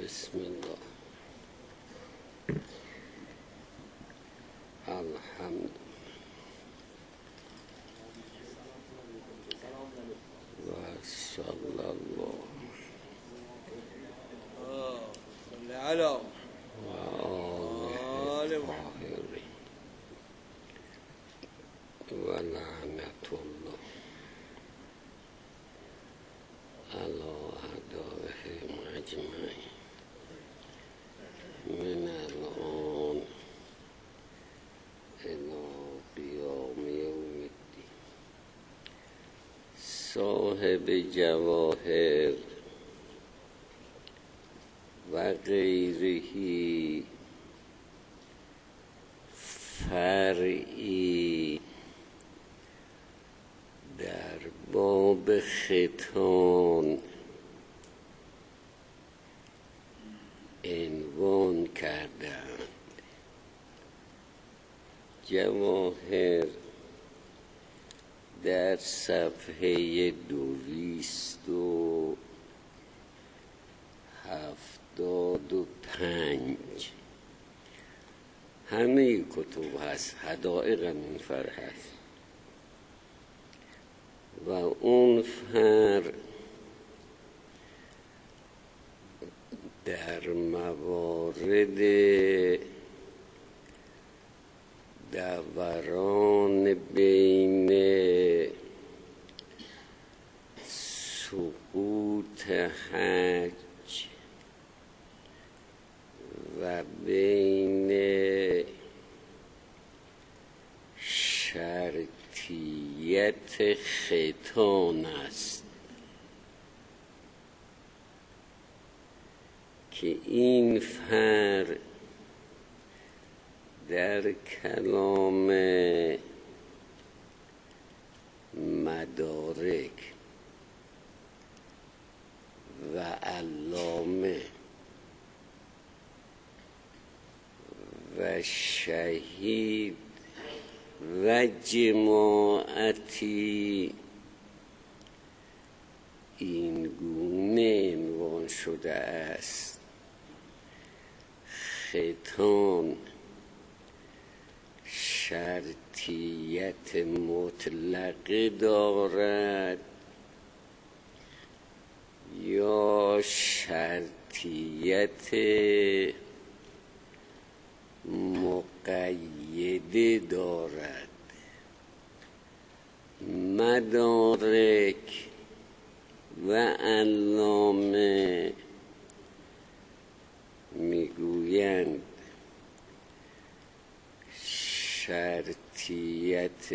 بسم الله. الحمد و صلی الله علی و آله الطاهرین و لعنت الله علی اعدائهم اجمعین من الان الی قیام یوم الدین. صاحب جواهر و غیره فرعی در باب ختان عنوان کردند. جواهر در صفحه 275 همه کتب هست، حدائق این فر هست و اون فر در موارد دوران بین سقوط حج و بین شرطیت ختان است که این فر در کلام مدارک و علامه و شهید و جماعتی این گونه عنوان شده است: ختان شرطیت مطلقه دارد یا شرطیت مقیده دارد. مدارک و علامه میگویند شرطیت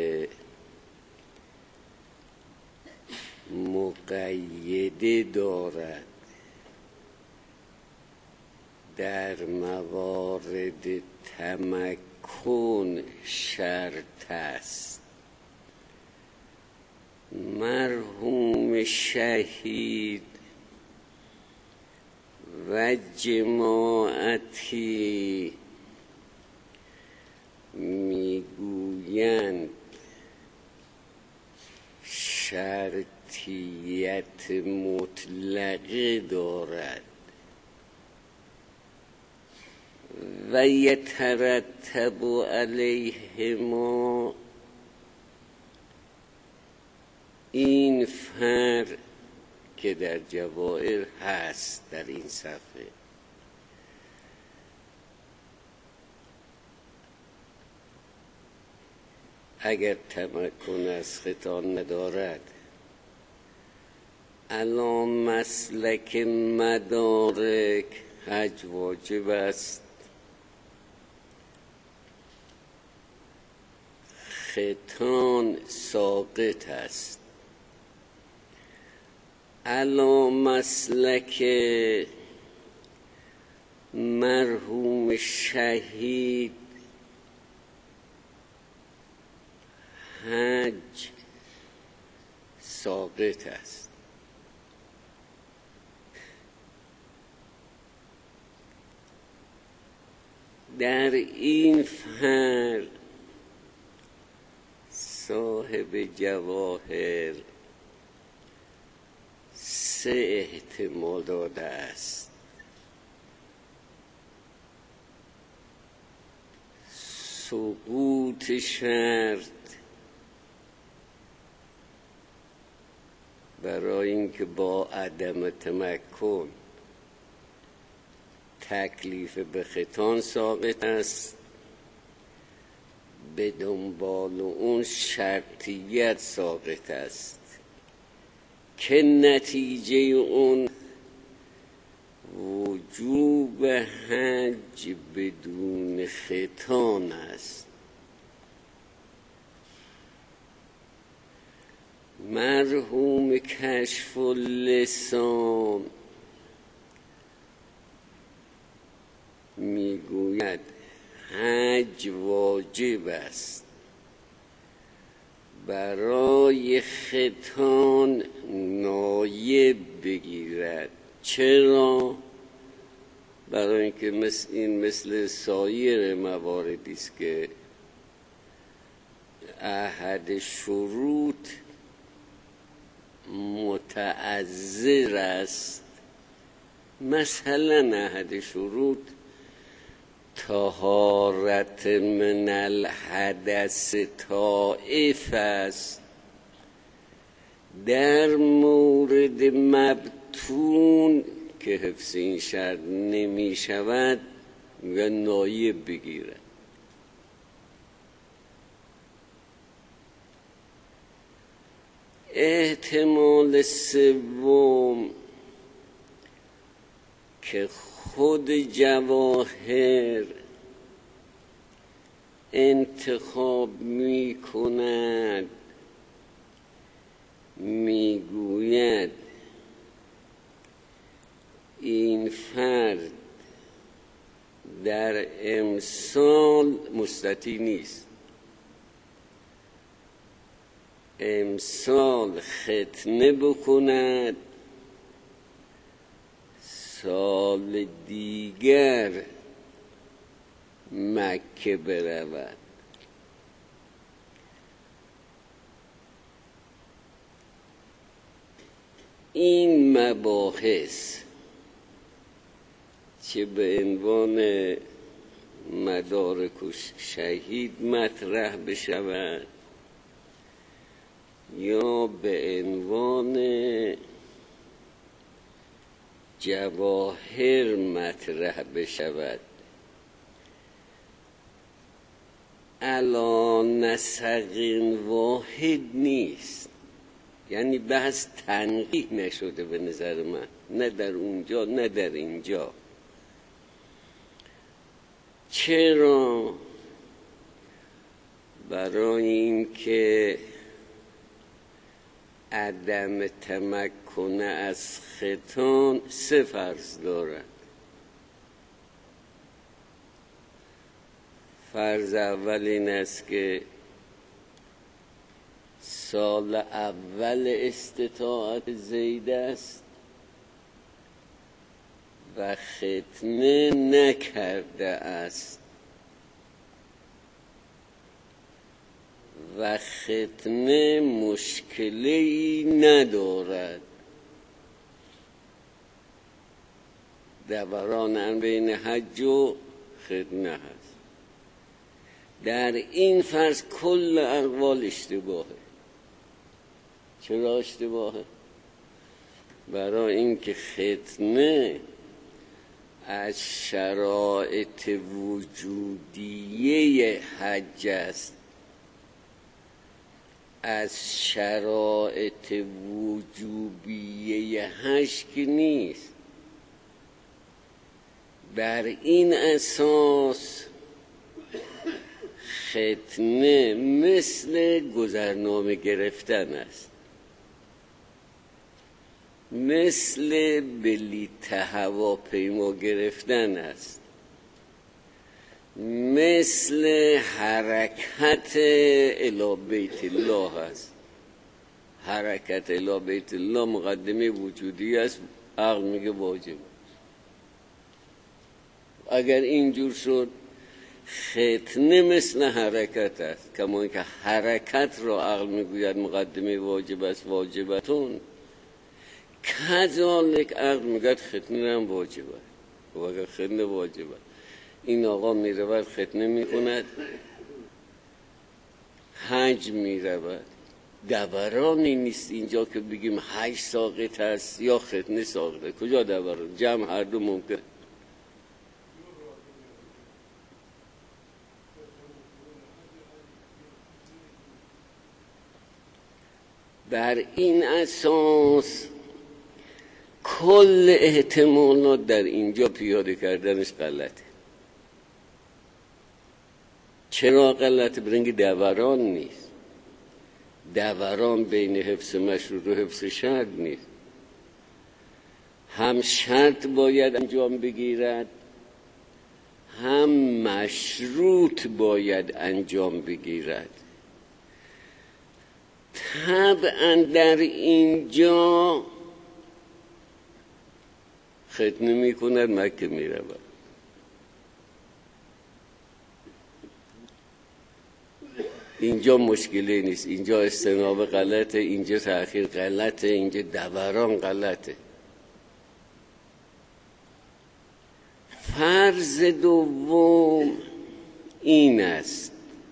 مقیده دارد در موارد تمکن شرط است. مرحوم شهید و جماعتی میگویند شرطیت مطلقه دارد و یترتب علیهما این فر که در جواهر هست در این صفحه. اگر تمکن از ختان ندارد علی مسلک مدارک حج واجب است، ختان ساقط است. علی مسلک مرحوم شهید حج ساقط است. در این فر صاحب جواهر سه احتمال داده است. سقوط شرط برای اینکه با عدم تمکن تکلیف به ختان ساقط است، به دنبال اون شرطیت ساقط است که نتیجه اون وجوب حج بدون ختان است. مرحوم کشف اللسان میگوید حج واجب است، برای ختان نایب بگیرد. چرا؟ برای اینکه مثل سایر مواردی است که احد شروط متعذر است. مثلا احد شروط طهارت من الحدث طائف است، در مورد مبتون که حفظ این شرط نمی شود و نایب بگیرد. احتمال سوم که خود جواهر انتخاب می کند، می گوید این فرد در امسال مستطیع نیست، امسال ختنه بکند، سال دیگر مکه برود. این مباحث چه به عنوان مدارک شهید مطرح بشود یا به عنوان جواهر مطرح بشود، علی نسق واحد نیست. یعنی بحث تنقیح نشده به نظر من، نه در اونجا نه در اینجا. چرا؟ برای اینکه عدم تمکن از ختان 3 فرض دارد. فرض اول این است که سال اول استطاعت زید است و ختنه نکرده است و ختنه مشکلی ندارد، دوران بین حج و ختنه هست. در این فرض کل اقوال اشتباهه. چرا اشتباهه؟ برای اینکه ختنه از شرایط وجودیه حج است، از شرایط وجوبیه حج که نیست. بر این اساس ختنه مثل گذرنامه گرفتن است، مثل بلیط هواپیما گرفتن است، مثل حرکت الی بیت الله است. حرکت الی بیت الله مقدمه وجودی است، عقل میگه واجب. اگر اینجور شد ختنه مثل حرکت است، کما اینکه حرکت را عقل میگوید مقدمه واجب است، واجبتون، کذالک عقل میگوید ختنه هم واجب است. و اگر ختنه واجب است، این آقا میرود ختنه میکند، حج می رود. دورانی نیست اینجا که بگیم حج ساقط هست یا ختنه ساقطه. کجا دوران؟ جمع هر دو ممکن. بر این اساس کل احتمالات در اینجا پیاده کردنش غلطه. چرا غلطه؟ برای اینکه دوران نیست. دوران بین حفظ مشروط و حفظ شرط نیست. هم شرط باید انجام بگیرد، هم مشروط باید انجام بگیرد. طبعا در اینجا ختنه می کند، مکه می رود. اینجا مشکلی نیست. اینجا استنابه غلطه، اینجا تأخیر غلطه، اینجا دوران غلطه. فرض دوم این است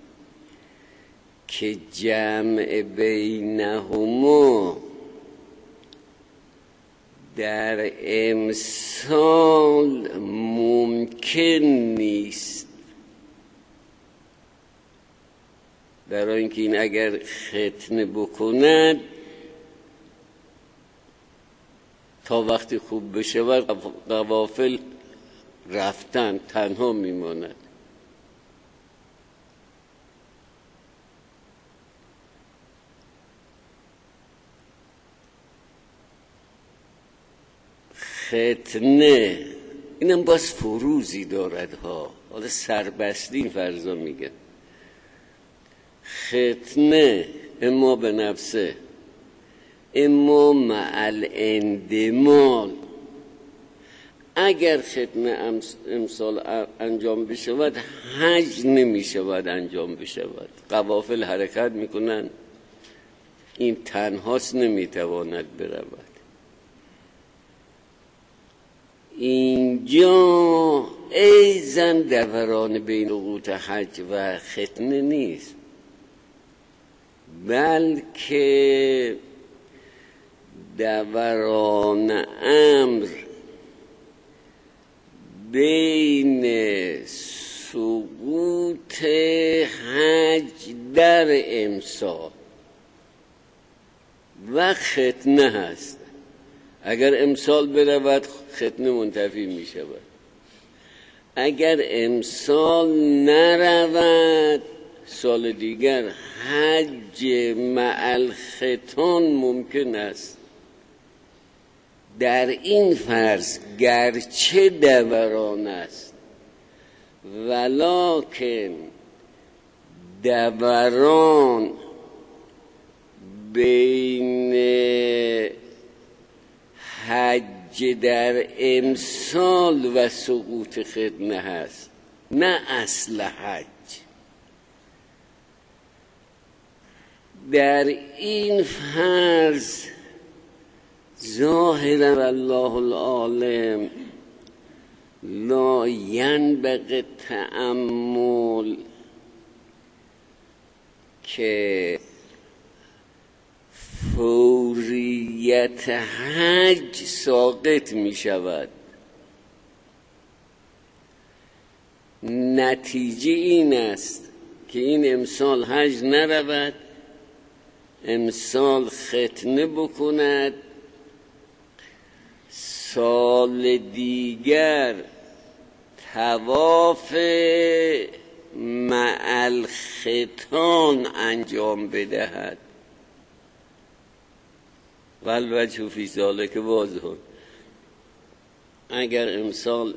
که جمع بینهما در امسال ممکن نیست، برای اینکه این اگر ختنه بکند تا وقتی خوب بشه و قوافل رفتن تنها میماند. ختنه اینم باز فروزی دارد ها. حالا سربستی این فرضا میگن ختنه اما به نفسه اما مع الاندمال. اگر ختنه امسال انجام بشود حج نمی شود انجام بشود. قوافل حرکت میکنن، این تنهاست نمیتواند برود. اینجا ایزن دوران بین وقوع حج و ختنه نیست، بلکه دوران امر بین سقوط حج در امسال و ختنه هست. اگر امسال برود ختنه منتفی می شود، اگر امسال نرود سال دیگر حج مع الختان ممکن است. در این فرض گرچه دوران است ولکن دوران بین حج در امسال و سقوط ختنه هست، نه اصل حج. در این فرض ظاهرا الله العالم لا ینبغی تأمل که فوریت حج ساقط می شود. نتیجه این است که این امسال حج نرود، امسال ختنه بکند، سال دیگر طواف مع الختان انجام بدهد. والوجه فی ذلک واضح. اگر امسال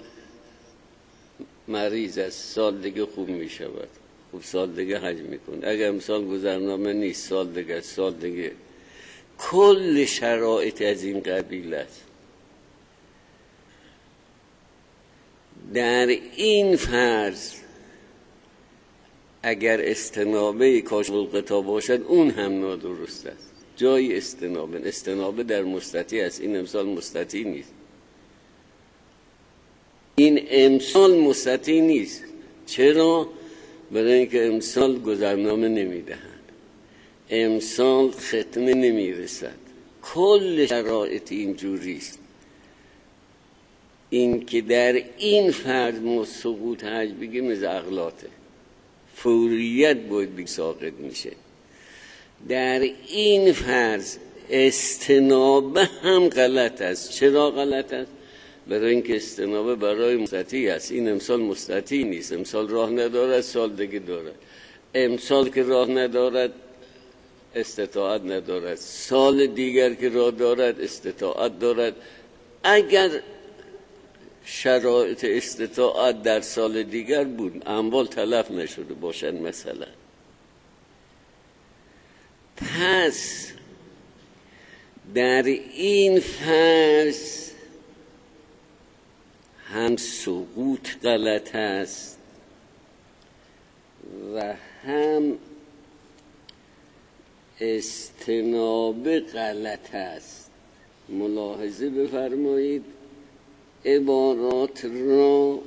مریض است سال دیگه خوب می شود، خوب سال دیگه حج میکنه. اگر امسال گذرنامه نیست سال دیگه کل شرایط از این قبیل است. در این فرض اگر استنابه کاشف الغطا باشد اون هم نادرست است. جای استنابه در مستطیع است، این امسال مستطیع نیست. این امسال مستطیع نیست. چرا؟ برای اینکه امسال گذرنامه نمیدهند. امسال ختنه نمیرسد. کل شرایط اینجوریست. این که در این فرض ما سقوط حج بگیم از اغلاطه، فوریت باید بگیم ساقط میشه. در این فرض استنابه هم غلط است. چرا غلط است؟ برای اینکه استنابه برای مستطیع است. این امسال مستطیع نیست، امسال راه ندارد، سال دیگه دارد. امسال که راه ندارد استطاعت ندارد، سال دیگر که راه دارد استطاعت دارد. اگر شرایط استطاعت در سال دیگر بود، اموال تلف نشده باشند مثلا، پس در این فرض هم سقوط غلط است و هم استنابه غلط است. ملاحظه بفرمایید عبارات را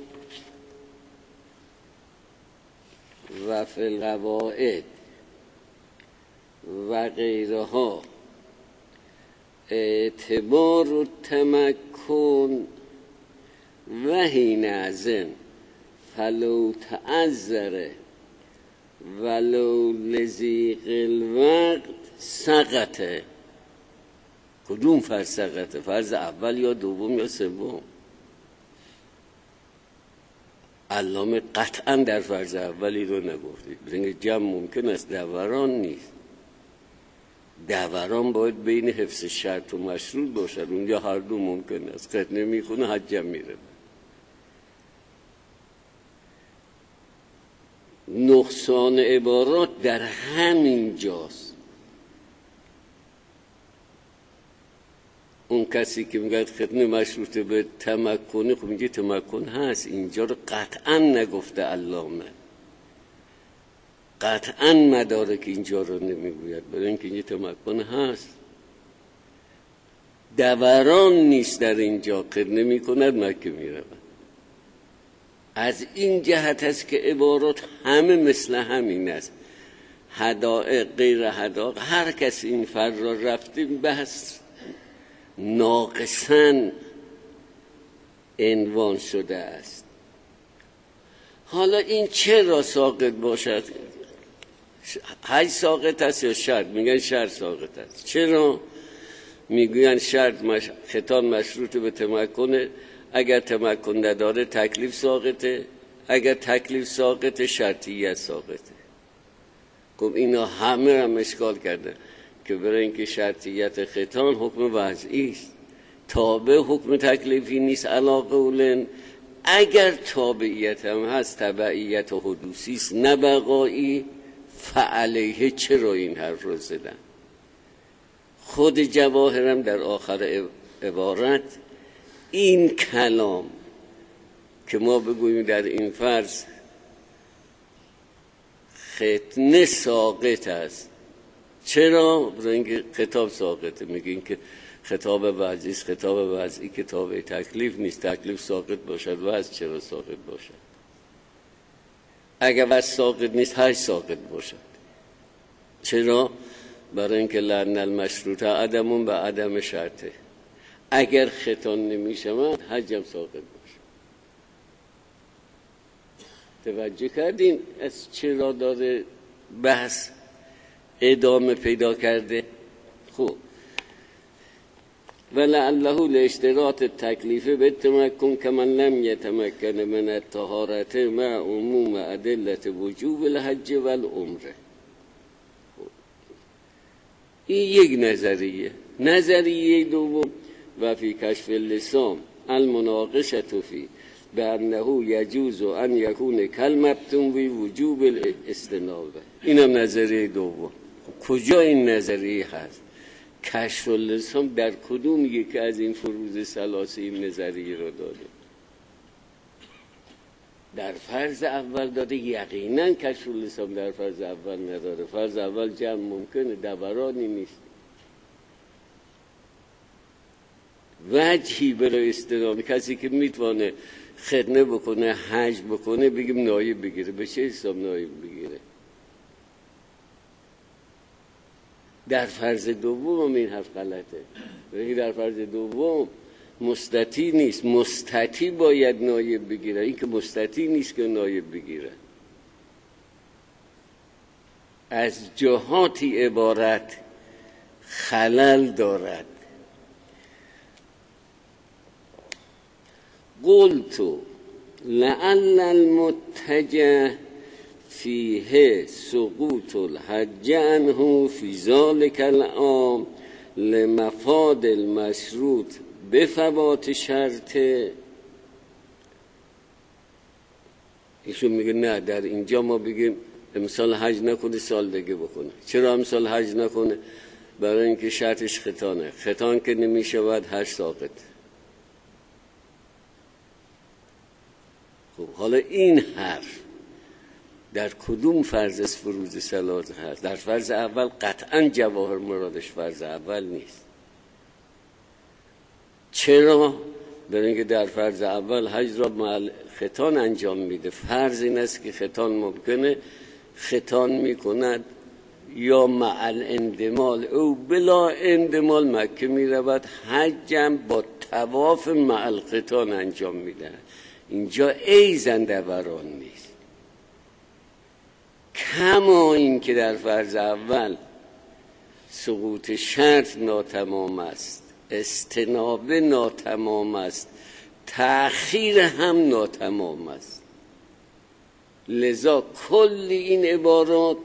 و فی القواعد و غیرها اعتبار و تمکن و حینئذ فلو تعذر ولو لضیق الوقت سقطه. کدوم فرض سقطه؟ فرض اول یا دوم یا سوم؟ علامه قطعا در فرض اولی رو نگفتید. بزنگ جمع ممکن است، دوران نیست. دوران باید بین حفظ شرط و مشروط باشد، اونجا هر دو ممکن است. ختنه میخونه حجم میره. نقصان عبارات در همین جاست. اون کسی که میگه ختنه مشروطه به تمکنه، خب اینجا تمکن هست، اینجا رو قطعا نگفته علامه، قطعا مدارک اینجا رو نمیگوید، برای اینکه اینجا تمکن هست. دوران نیست در اینجا، ختنه میکند مکه میرود. از این جهت است که عبارات همه مثل همین است. حدائق غیر حدائق، هر کسی این فرض را رفتیم بحث ناقصاً عنوان شده است. حالا این چرا ساقط باشد؟ حج ساقط است یا شرط؟ میگن شرط ساقط است. چرا؟ میگوین شرط ختان مشروط به تمکنه، اگر تمکن نداره تکلیف ساقطه، اگر تکلیف ساقطه شرطیت ساقطه. خب اینا همه هم اشکال کرده که برای اینکه شرطیت ختان حکم وضعی است، تابع حکم تکلیفی نیست علی قولن. اگر تابعیت هم هست تبعیت حدوثی است نه بقایی، فعلیه چرا این حرف رو زدن؟ خود جواهرم در آخر عبارت این کلام که ما بگوییم در این فرض ختنه ساقط است. چرا؟ برای اینکه خطاب ساقطه. میگیم که خطاب وضعی است، خطاب وضعی که تابع تکلیف نیست، تکلیف ساقط باشد وضع چرا ساقط باشد؟ اگر وضع ساقط نیست حج ساقط باشد. چرا؟ برای اینکه لأن المشروط عدمون به عدم شرطه. اگر ختان نمیشود حج هم ساقط باشه. توجه کردین از چرا داره بحث ادامه پیدا کرده؟ خب ولعله لاشتراط التکلیف بالتمکن کمن لم یتمکن من الطهارة مع عموم ادلة وجوب الحج والعمره. این یک نظریه. نظریه دوم و فی کشف اللسان المناقشه فی بأنه یجوز ان یکون کالمبتون وی وجوب الاستنابه. اینم نظریه دوم. کجا این نظریه هست؟ کشف اللسان در کدوم یکی از این فروض ثلاثه این نظریه رو داده؟ در فرض اول داده. یقینا کشف اللسان در فرض اول نداره. فرض اول جمع ممکنه، دورانی نیست. وجهی برای استنابه کسی که میتونه ختنه بکنه، حج بکنه، بگیم نایب بگیره. به چه حساب نایب بگیره؟ در فرض دوم این حرف غلطه. ولی در فرض دوم مستطیع نیست، مستطیع باید نایب بگیره. این که مستطیع نیست که نایب بگیره. از جهاتی عبارت خلل دارد. قلت لعل المتجه فیه سقوط الحج عنه فی ذلک العام لمفاد المشروط بفوات شرطه. ایشون میگه نه، در اینجا ما بگیم امسال حج نکنه سال دیگه بکنه. چرا امسال حج نکنه؟ برای اینکه شرطش ختانه. ختان که نمیشود حج ساقط. خب حالا این حرف در کدوم فرض از فروض ثلاث هست؟ در فرض اول قطعا جواهر مرادش فرض اول نیست. چرا؟ برای اینکه در فرض اول حج را مع ختان انجام میده. فرض این است که ختان ممکنه، ختان میکند یا مع الاندمال او بلا اندمال مکه میرود، حجم با طواف مع الختان انجام میده. اینجا ایزن دوران نیست. کما این که در فرض اول سقوط شرط ناتمام است، استنابه ناتمام است، تأخیر هم ناتمام است. لذا کل این عبارات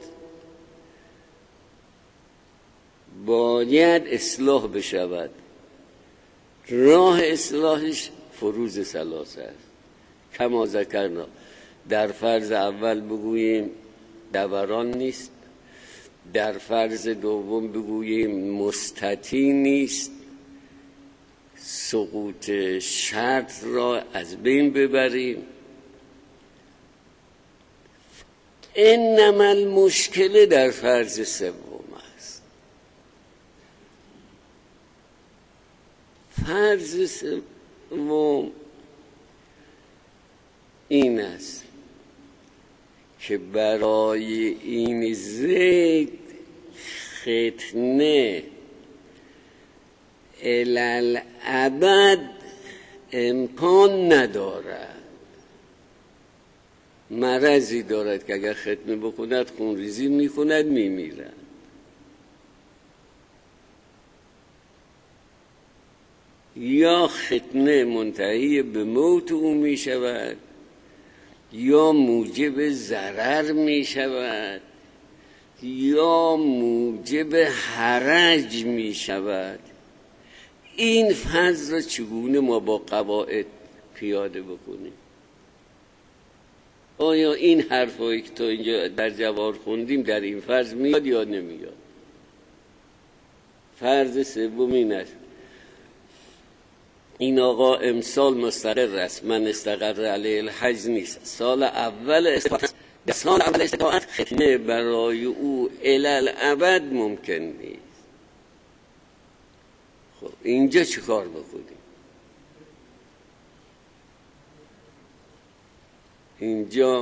باید اصلاح بشود. راه اصلاحش فروض ثلاثه است. کما ذکرنا، در فرض اول بگوییم دوران نیست، در فرض دوم بگوییم مستطیع نیست، سقوط شرط را از بین ببریم. انما المشکل در فرض سوم است. فرض سوم این است که برای این زید ختنه الالعبد امکان ندارد. مرضی دارد که اگر ختنه بکند خونریزی میکند میمیرد. یا ختنه منتهی به موت او میشود یا موجب ضرر میشود یا موجب حرج میشود. این فرض را چگونه ما با قواعد پیاده بکنیم؟ آیا این حرفایی که تو اینجا در جواهر خوندیم در این فرض میاد یا نمیاد؟ فرض سوم این است: این آقا امسال مستقر است، من استقر علیه الحج نیست، سال اول استقاعت، در سال اول استقاعت ختنه برای او الالعبد ممکن نیست. خب اینجا چه کار بکنیم؟ اینجا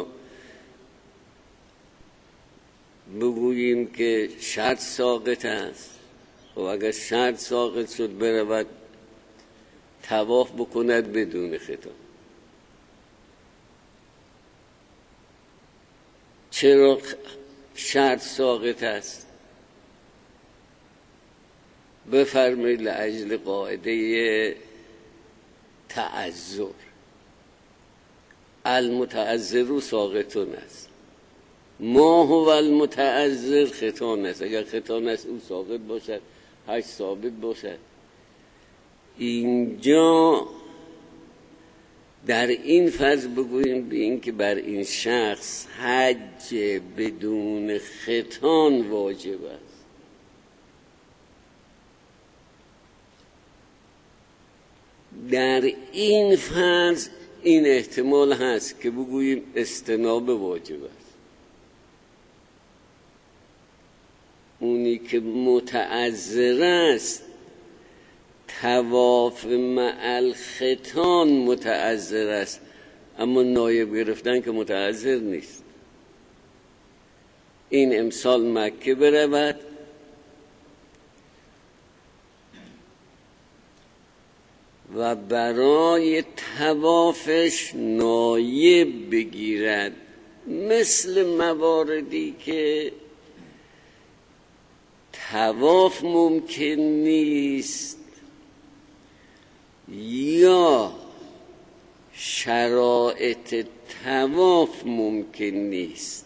بگوییم که شرط ساقط است. خب اگر شرط ساقط شد برود طواف بکند بدون ختان. چرا شرط ساقط است؟ بفرمایید لاجل قاعده تعذر. المتعذر ساقطون است. ما هو المتعذر ختان است. اگر ختان است او ساقط باشد، حج ثابت باشد. اینجا در این فرض بگوییم به این که بر این شخص حج بدون ختان واجب است. در این فرض این احتمال هست که بگوییم استنابه واجب است. اونی که متعذر است طواف مع الختان متعذر است، اما نایب گرفتن که متعذر نیست. این امسال مکه برود و برای طوافش نایب بگیرد، مثل مواردی که طواف ممکن نیست یا شرایط طواف ممکن نیست.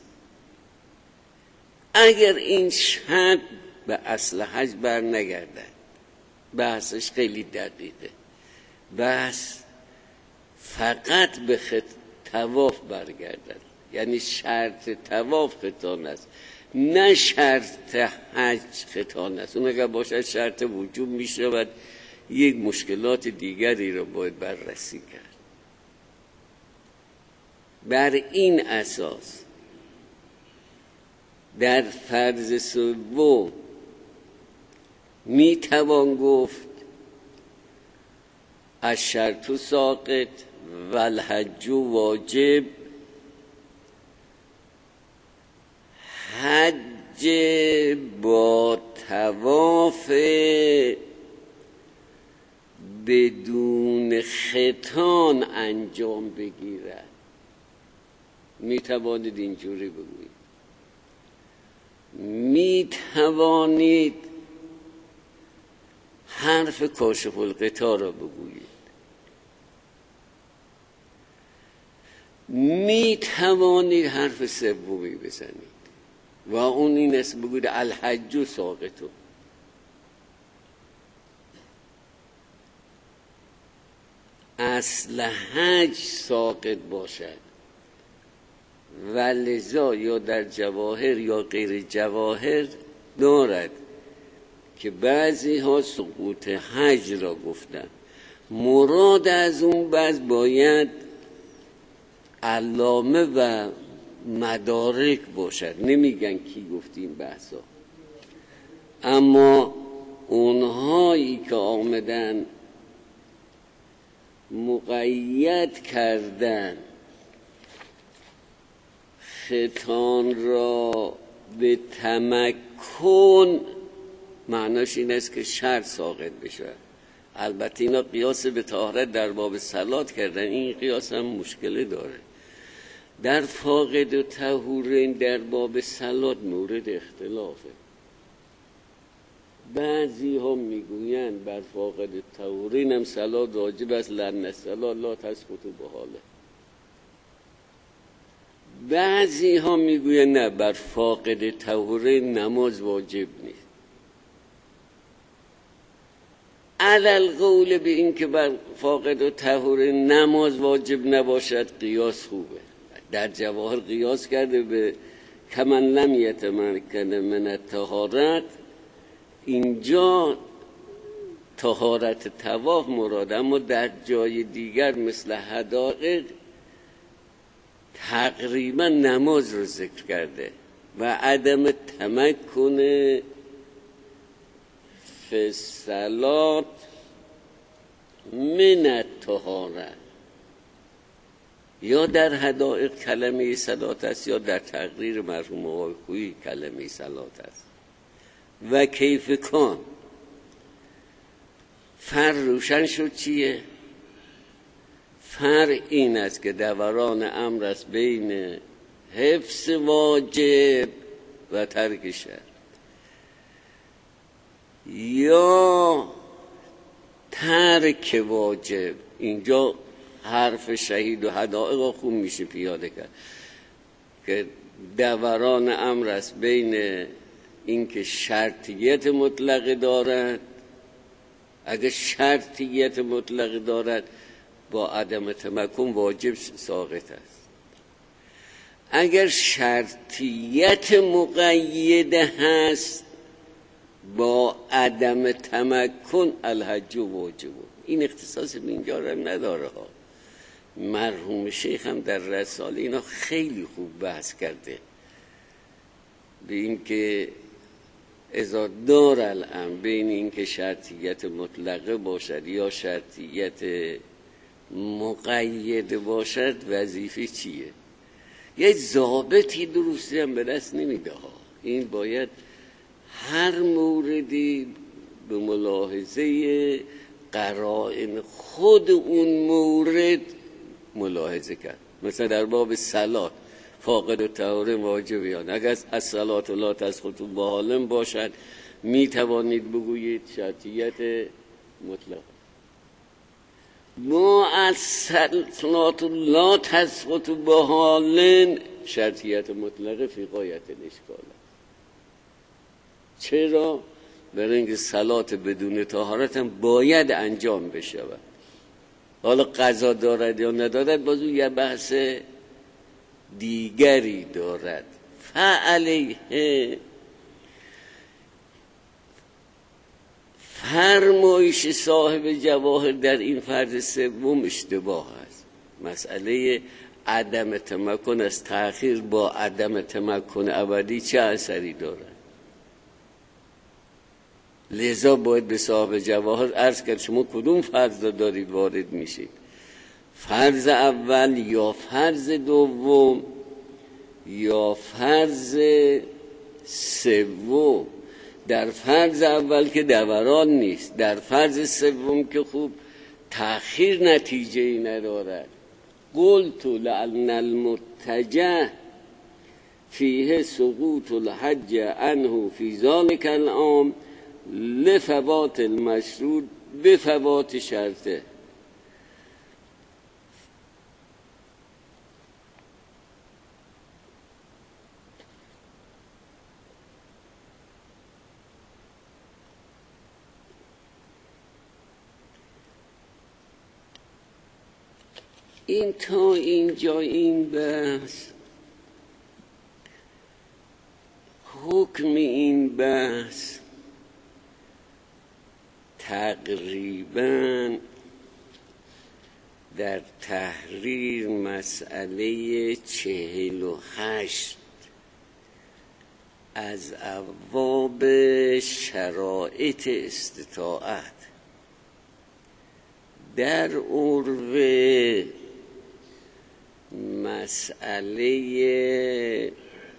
اگر این شرط به اصل حج بر نگردد، بحثش خیلی دقیقه، بحث فقط به طواف برگردد، یعنی شرط طواف ختان است، نه شرط حج ختان است. اون اگر باشد شرط وجوب می شود، یک مشکلات دیگری را باید بررسی کرد. بر این اساس در فرض سوم می توان گفت الشرط ساقط و الحج واجب، حج با طواف بدون ختان انجام بگیرد. می توانید اینجوری بگویید، می توانید حرف کاشف الغطا را بگویید، می توانید حرف سومی بزنید و اون این است بگویید الحج ساقط. اصل حج ساقط باشد و لذا یا در جواهر یا غیر جواهر دارد که بعضی ها سقوط حج را گفتن. مراد از اون بعض باید علامه و مدارک باشد، نمیگن کی گفتیم بحثا، اما اونهایی که آمدن مقید کردن ختان را به تمکن، معناش این است که شرط ساقط بشه. البته اینا قیاس به طهارت در باب صلات کردن، این قیاس هم مشکل داره. در فاقد و طهورین در باب صلات مورد اختلافه. بعضی ها میگویند بر فاقد طهورین هم صلات واجب است، لأن الصلاة لا تسقط بحاله. بعضی ها میگویند نه، بر فاقد طهورین نماز واجب نیست. علل قول به این که بر فاقد و طهورین نماز واجب نباشد قیاس خوبه. در جواهر قیاس کرده به کمن لم یتمکن من الطهارت، اینجا طهارت طواف مراد، اما در جای دیگر مثل حدائق تقریبا نماز رو ذکر کرده و عدم تمکن فی الصلاة من الطهارت. یا در حدائق کلمه صلات است یا در تقریر مرحوم آقای خویی کلمه صلات است. و کیف کان فر روشن شد چیه؟ فر این است که دوران امر است بین حفظ واجب و ترک شرط، یا ترک واجب. اینجا حرف شهید و حدائق خوب میشه پیاده کرد که دوران امر است بین اینکه شرطیت مطلق دارد، اگر شرطیت مطلق دارد با عدم تمکن واجب ساقط است. اگر شرطیت مقید هست با عدم تمکن الحج واجب. این اختصاص به اینجا را نداره ها. مرحوم شیخ هم در رساله اینا خیلی خوب بحث کرده به این که اذا دار الامر بین این که شرطیت مطلقه باشد یا شرطیت مقید باشد وظیفه چیه. یه ضابطی درستی هم به دست نمیده ها. این باید هر موردی به ملاحظه قرائن خود اون مورد ملاحظه کرد. مثلا در باب صلات فاقد الطهاره واجبیان، اگر از صلات لا تسقط بحالم باشد می توانید بگویید شرطیت مطلق. ما از صلات لا تسقط بحالن شرطیت مطلق فی غایت الاشکال. چرا؟ برای اینکه صلات بدون طهارت هم باید انجام بشود. حالا قضا دارد یا ندارد باز یه بحث دیگری دارد. فعلیه فرمایش صاحب جواهر در این فرض سوم اشتباه است. مسئله عدم تمکن از تأخیر با عدم تمکن ابدی چه اثری دارد؟ لذا باید به صاحب جواهر عرض کرد شما کدوم فرض را دارید وارد میشید؟ فرض اول یا فرض دوم یا فرض سوم؟ در فرض اول که دوران نیست، در فرض سوم که خوب تأخیر نتیجه ای ندارد. قلت لأن المتجه فیه سقوط الحج عنه فی ذلک العام لفوات المشروط بفوات شرطه. این تا اینجا این بحث، حکم این بحث تقریباً در تحریر مسئله 48 از ابواب شرایط استطاعت در عروه مسئله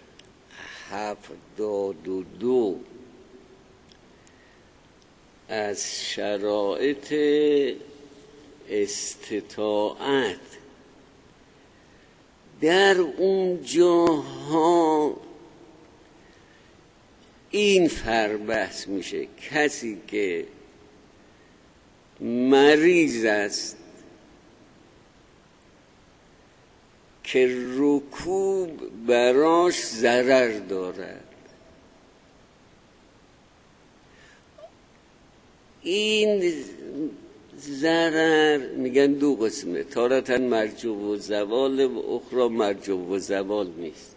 72 از شرایط استطاعت در اون جاها این فربحث میشه: کسی که مریض است که رکوب براش ضرر دارد، این ضرر میگن دو قسمه، تارةً مرجو و زوال و اخرى مرجو و زوال نیست.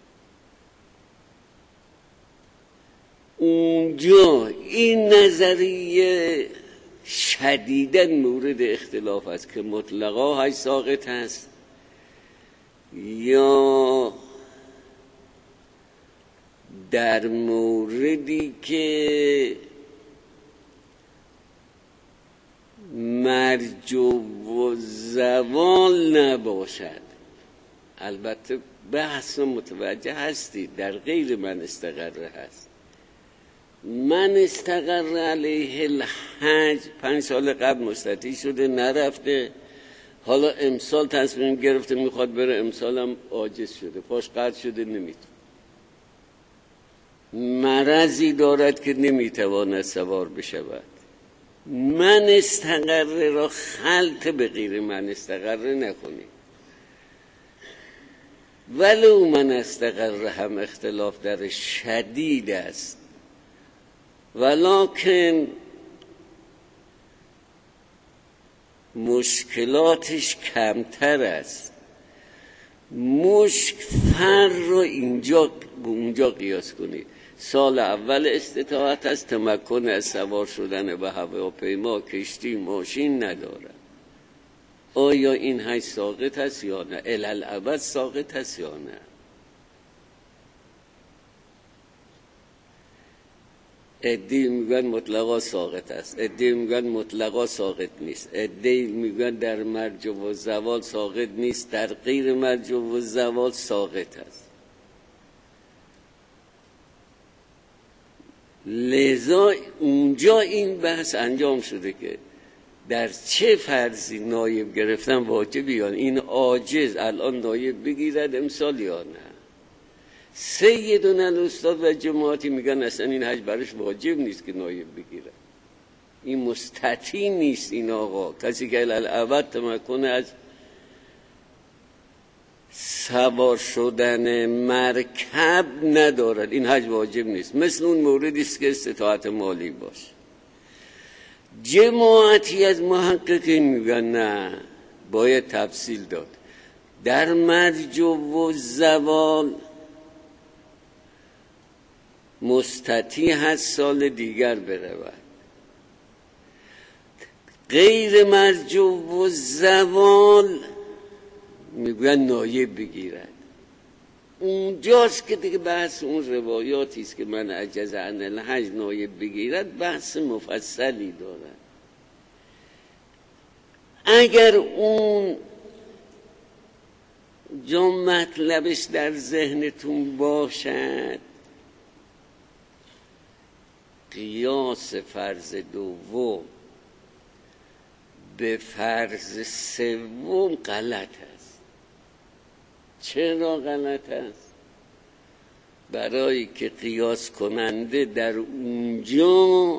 اونجا این نظریه شدیداً مورد اختلاف است که مطلقا های ساقط هست یا در موردی که مرجو و زوال نباشد. البته بحث متوجه هستید در غیر من استقره هست. من استقر علیه الحج 5 سال قبل مستطیع شده نرفته، حالا امسال تصمیم گرفته میخواد بره، امسال هم عاجز شده، پاش قطع شده، نمیتونه، مرضی دارد که نمیتواند سوار بشود. من استقره را خلط به غیر من استقره نکنید. ولو من استقره هم اختلاف در شدید است، ولکن مشکلاتش کمتر است. فر رو اینجا به اونجا قیاس کنید. سال اول استطاعت است، تمکن از سوار شدن به هواپیما، کشتی، ماشین نداره. آیا این حج ساقط است یا نه؟ الالعبد ساقط است یا نه؟ عده‌ای میگن مطلقا ساقط است، عده‌ای میگن مطلقا ساقط نیست، عده‌ای میگن در مرجو و زوال ساقط نیست، در غیر مرجو و زوال ساقط است. لذا اونجا این بحث انجام شده که در چه فرضی نایب گرفتن واجبی یا این عاجز الان نایب بگیرد امسال یا نه؟ سیدنا الاستاد و جماعتی میگن اصلا این حج برش واجب نیست که نایب بگیرد، این مستطیع نیست. این آقا کسی که الابد تمکن از سوار شدن مرکب ندارد این حج واجب نیست. مثل اون موردی است که استطاعت مالی باشه. جماعتی از محققین میگن نه، باید تفصیل داد. در مرج و زوال مستطیع هست سال دیگر برود، غیر مرج و زوال میگوین نایب بگیرد. اونجاست که دیگه بحث اون روایاتی است که من عجز عن الحج نایب بگیرد بحث مفصلی دارد. اگر اون جا مطلبش در ذهنتون باشد، قیاس فرض دوم به فرض سوم غلط است. چرا غلط است؟ برای که قیاس کننده در اونجا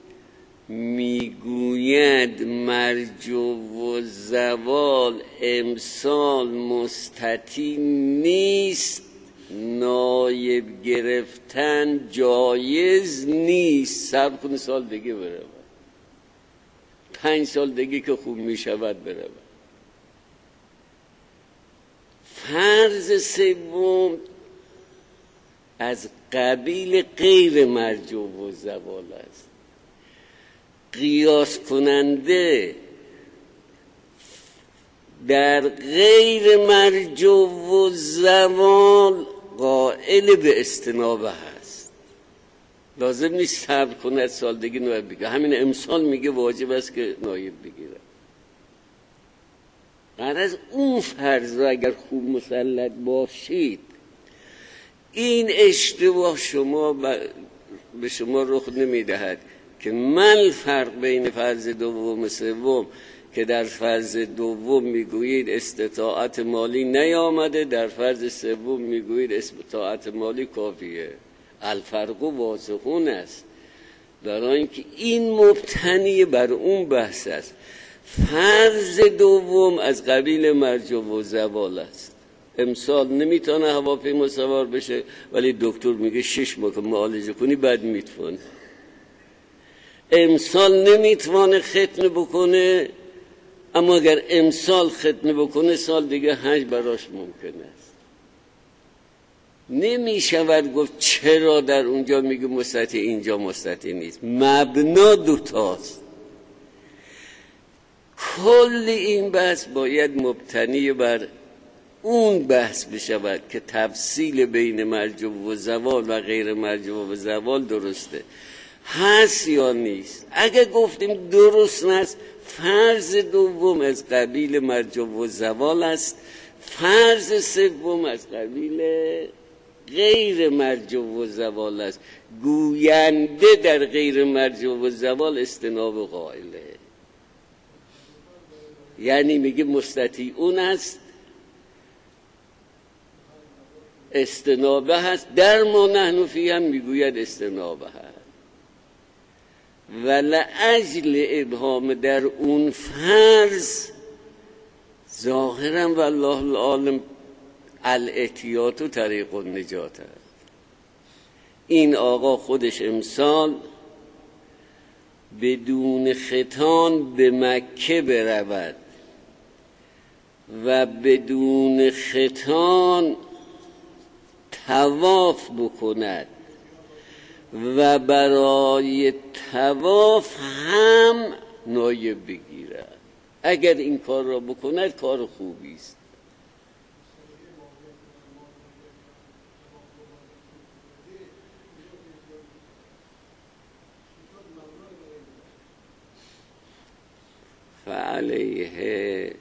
میگوید مرج و زوال امسال مستطیع نیست، نایب گرفتن جایز نیست، صبر کن سال دیگه برود، 5 سال دیگه که خوب میشود برود. فرض سوم از قبیل غیر مرج و زوال است. قیاس کننده در غیر مرج و زوال قائل به استنابه هست، لازم نیست صبر کنه سال دیگه نایب بگیره. همین امسال میگه واجب است که نایب بگیره. غرض اون فرض رو اگر خوب مسلط باشید، این اشتباه به شما رخ نمیدهد که من فرق بین فرض دوم و سوم که در فرض دوم میگویید استطاعت مالی نیامده، در فرض سوم میگویید استطاعت مالی کافیه. الفرق واضحون است، برای اینکه این مبتنی بر اون بحث است. فرض دوم از قبیل مرج و زوال است. امسال نمیتونه هواپیما سوار بشه، ولی دکتر میگه 6 ماه که معالجه کنی بعد میتونه. امسال نمیتونه ختنه بکنه، اما اگر امسال ختنه بکنه سال دیگه حج براش ممکن است. نمیشود گفت چرا در اونجا میگه مستطیع اینجا مستطیع نیست. مبنا دوتاست. کل این بحث باید مبتنی بر اون بحث بشود که تفصیل بین مرج و زوال و غیر مرج و زوال درسته هست یا نیست. اگه گفتیم درست نیست، فرض دوم از قبیل مرج و زوال است، فرض سوم از قبیل غیر مرج و زوال است. گوینده در غیر مرج و زوال استناب قائله، یعنی میگه مستطیع اون است، استنابه هست. در ما نحن فی هم میگوید استنابه هست. و لأجل ابهام در اون فرض ظاهرا والله العالم الاحتیاط و طریق النجات هست. این آقا خودش امسال بدون ختان به مکه برود و بدون ختان طواف بکند و برای طواف هم نایب بگیرد. اگر این کار را بکند کار خوبی است. فعلیه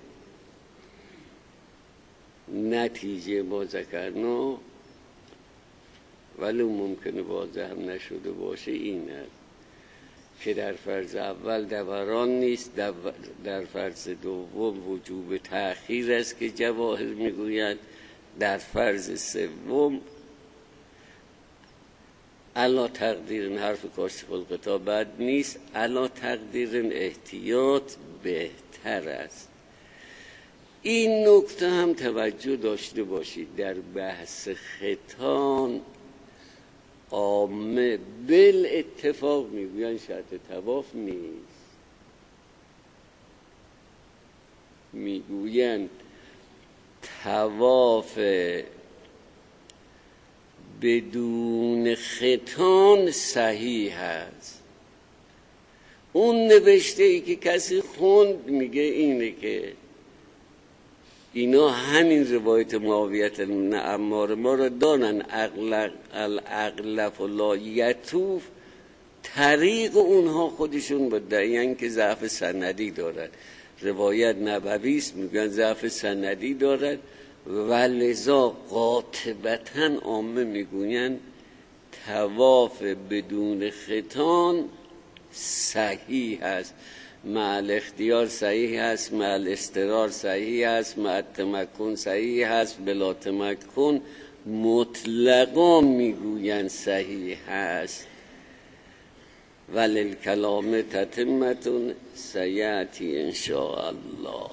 نتیجه ما ذکرنا، ولی ممکنه واضح هم نشده باشه، این است که در فرض اول دوران نیست، در فرض دوم وجوب تأخیر است که جواهر میگویند، در فرض سوم علا تقدیر حرف کاشف الغطا بد نیست، علا تقدیر احتیاط بهتر است. این نکته هم توجه داشته باشید، در بحث ختان عامه بل اتفاق میگویند شرط طواف نیست، میگویند طواف بدون ختان صحیح است. اون نوشته ای که کسی خوند میگه اینه که اینا همین روایت معاویه بن عمار ما را دانن، الاغلف و لا یطوف، طریق اونها خودشون مدعیان که ضعف سندی دارد. روایت نبوی است، میگن ضعف سندی دارد و لذا قاطبتاً عامه میگوین طواف بدون ختان صحیح است، مع الاختیار صحیح است، مع الاضطرار صحیح است، مع التمکن صحیح است، بلا تمکن مطلقا میگوین صحیح است. وللکلام تتمة سیأتی ان شاء الله.